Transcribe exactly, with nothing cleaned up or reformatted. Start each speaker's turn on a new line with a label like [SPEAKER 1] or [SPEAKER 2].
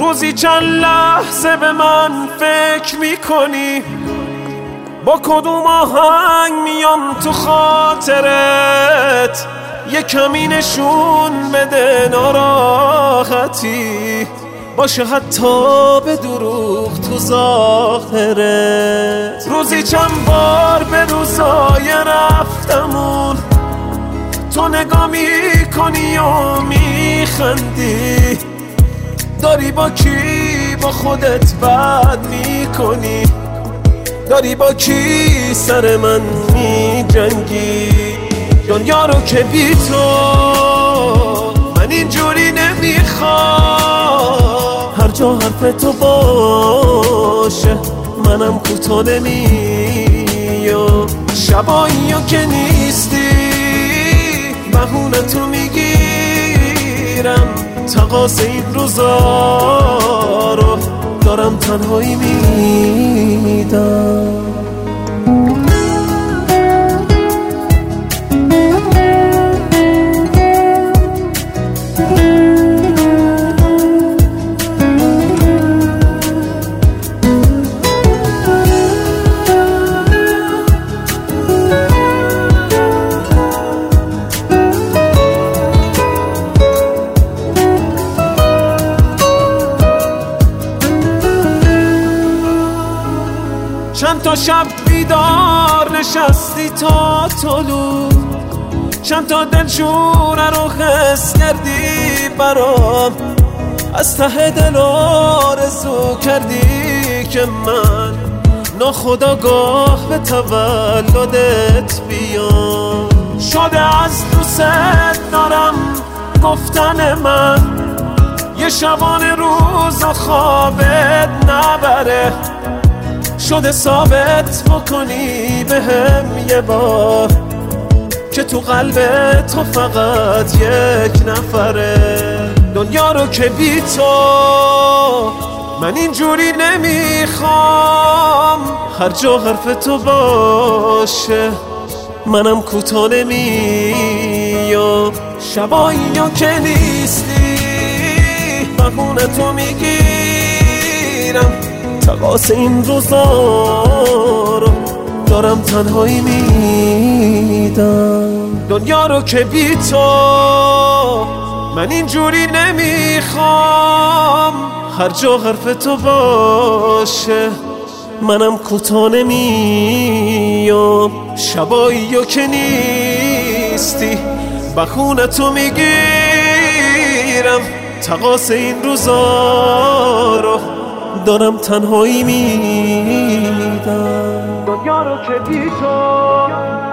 [SPEAKER 1] روزی چند لحظه به من فکر میکنی، با کدوم آهنگ میام تو خاطرت، یه کمی نشون بده ناراحتی باشه حتی به دروغ تو ظاهرت. روزی چند بار به روزای رفتمون تو نگاه میکنی و میخندی، داری با کی با خودت بد میکنی، داری با کی سر من میجنگی. دنیا رو که بی تو من اینجوری نمیخوام، هر جا حرف تو باشه منم کوتاه نمیام. شبایی که نیستی بهونه تو میگیرم، تقاص این روزا رو دارم تنهایی میدم. چند تا شب بیدار نشستی تا طلوع، چند تا دلشوره رو حس کردی برام، از ته دل آرزو کردی که من ناخودآگاه به تولدت بیام. شده از دوست دارم گفتن من یه شبانه روز و خوابت نبره، شده ثابت بکنی به هم یه بار که تو قلب تو فقط یک نفره. دنیا رو که بی تو من اینجوری نمیخوام، هر جا حرف تو باشه منم کوتاه نمیام. شبایی که نیستی بهونه تو میگیرم، تقاص این روزا رو دارم تنهایی میدم. دنیا رو که بی تو من اینجوری نمیخوام، هر جا حرف تو باشه منم کوتاه نمیام. شبایی که نیستی بهونه تو میگیرم، تقاص این روزا رو دارم تنهایی میدم. دنیا رو که بی تو